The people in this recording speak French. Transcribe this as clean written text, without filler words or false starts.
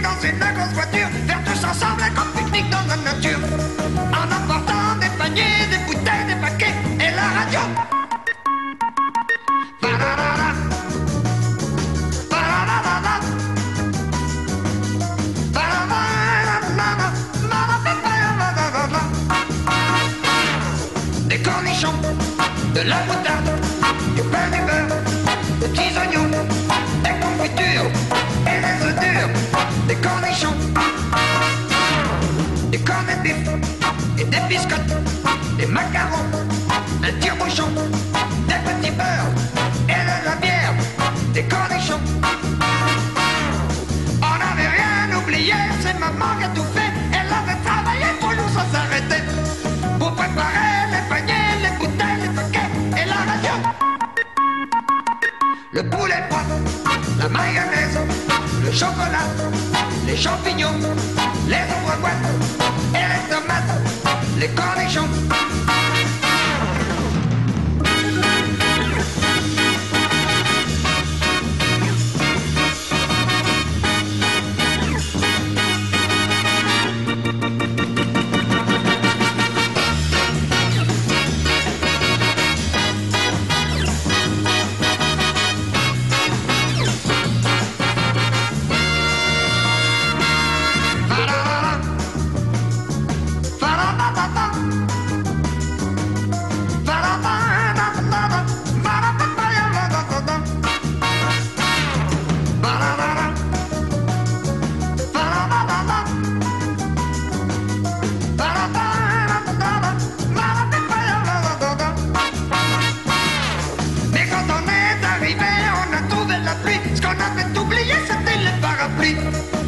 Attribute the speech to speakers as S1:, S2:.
S1: dans une grosse voiture, faire tous ensemble un grand pique-nique dans la nature, en emportant des paniers, des bouteilles, des paquets et la radio. Ba-da-da-da. Ba-da-da-da-da. Ba-da-da-da-da-da. Des cornichons, de la moutarde, du pain, du beurre, des petits oignons, des confitures et des œufs durs, des cornichons, des cornets de bif et des biscottes, des macarons, un tire-bouchon, des petits beurres et de la bière, des cornichons. On n'avait rien oublié, c'est maman qui a tout fait, elle avait travaillé pour nous sans s'arrêter, pour préparer les paniers, les bouteilles, les paquets et la radio. Le poulet froid, la mayonnaise, le chocolat, les champignons, les ombres-boîtes et les tomates, les cornichons. Mais quand on est arrivé, on a trouvé la pluie. Ce qu'on avait oublié, c'était le parapluie.